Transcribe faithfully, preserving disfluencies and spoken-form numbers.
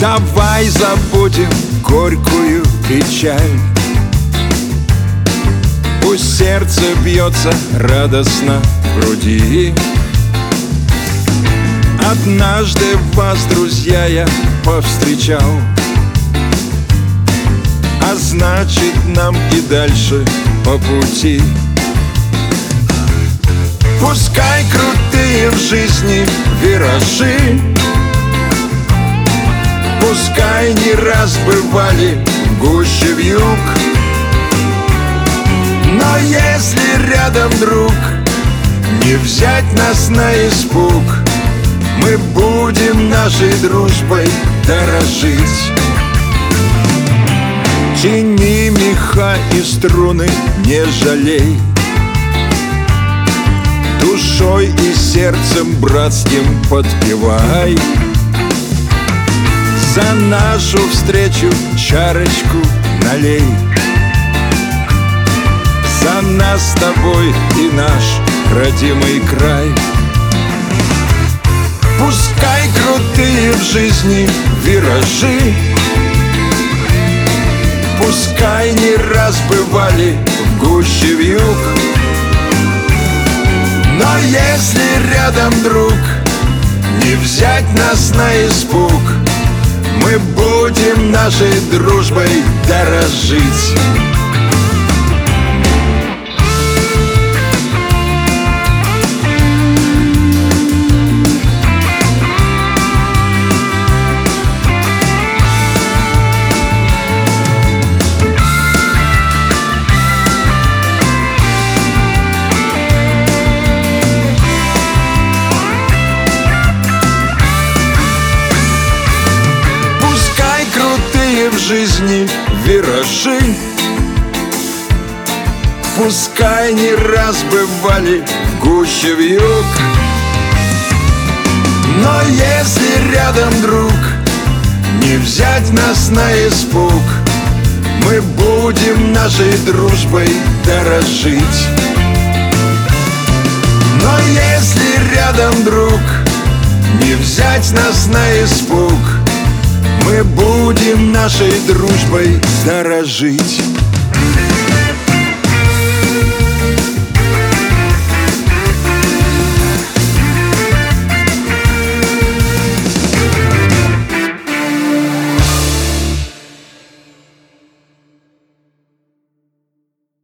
Давай забудем горькую печаль. Пусть сердце бьется радостно в груди. Однажды вас, друзья, я повстречал, а значит, нам и дальше по пути. Пускай крутые в жизни виражи, пускай не раз бывали в гуще вьюг, но если рядом друг, не взять нас на испуг, мы будем нашей дружбой дорожить. Тяни меха и струны, не жалей, душой и сердцем братским подпевай. За нашу встречу чарочку налей, за нас с тобой и наш родимый край. Пускай крутые в жизни виражи, пускай не раз бывали в гуще вьюг, но если рядом друг, не взять нас на испуг, мы будем нашей дружбой дорожить. В жизни виражи, пускай не раз бывали в гуще вьюг, но если рядом друг, не взять нас на испуг, мы будем нашей дружбой дорожить. Но если рядом друг, не взять нас на испуг, мы будем нашей дружбой дорожить.